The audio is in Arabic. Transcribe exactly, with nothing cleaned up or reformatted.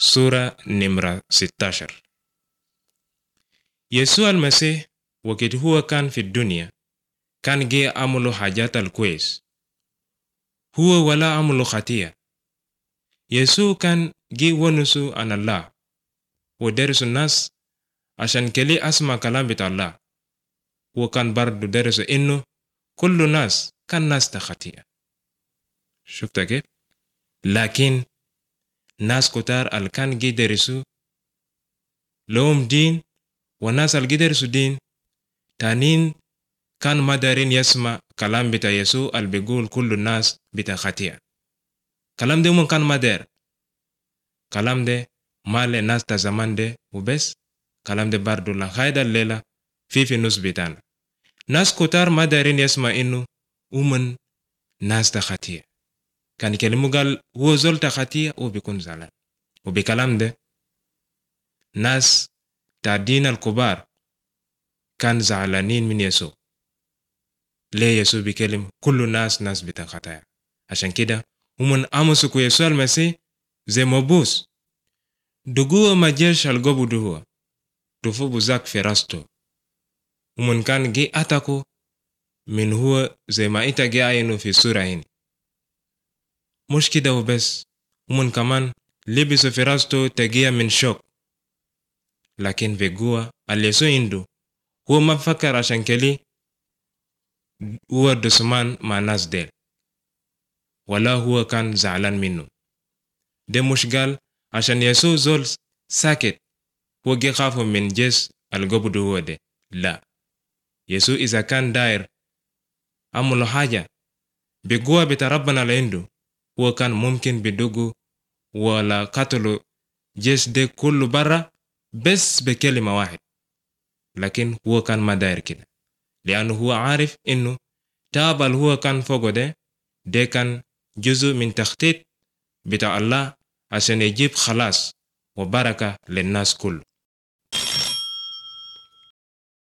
سورة نمرة ستة عشر. يسوع المسيح وقت هو كان في الدنيا كان جي عملوا حاجات الكويس، هو ولا عملوا خطيئة. يسوع كان جي ونسوا عن الله ودرس الناس عشان كلي أسمع كلام بتاع الله، وكان برضو درس إنه كل الناس كان ناس خطيئة. شفت كيف؟ لكن ناس كتار اللي كان جي درسوا لهم دين، والناس اللي جي درسوا دين تانين كان ما دارين يسمع كلام بتاع يسوع اللي بيقول كل الناس بتاع خطيئة. كلام ده من كان ما دار، كلام ده ما لناس تا زمان ده وبس، كلام ده برضو لغاية الليلة في في النص بتاعنا. ناس كتار ما دارين يسمع إنه ومن ناس تا خطيئة. كان يكلمه قال هو زول تا خطيئة وبيكون زعلان، وبكلام ده ناس تا دين الكبار كان زعلانين من يسوع. ليه يسوع بيكلم كل الناس ناس بتاع خطايا؟ عشان كده هم أمسكوا يسوع المسيح زي مبوس دقوة ما جيش الجبو دهوا دفو بزاك في راسته، ومن كان جي أتاكو من هو زي ما إنت جي عينه في السورة هنا. مش كده وبس، ومن كمان لبسوا في راسته تجيه من شوك، لكن في جوا اللي يسوع عنده هو ما فكر عشان كلي هو دسمان مع ناس ديل، ولا هو كان زعلان منه. ده مش قال عشان يسوع زول ساكت هو جي خافوا من جيس القبض هو ده، لا. يسوع إذا كان داير عملوا حاجة بقوة بتاع ربنا لعنده، هو كان ممكن بدوغو ولا قتلوا جيس ده كله برا بس بكلمة واحد، لكن هو كان ما داير كده، لأنه هو عارف إنه تاب اللي هو كان فوقه ده ده كان جزء من تخطيط بتاع الله عشان يجيب خلاص وبركة للناس كله.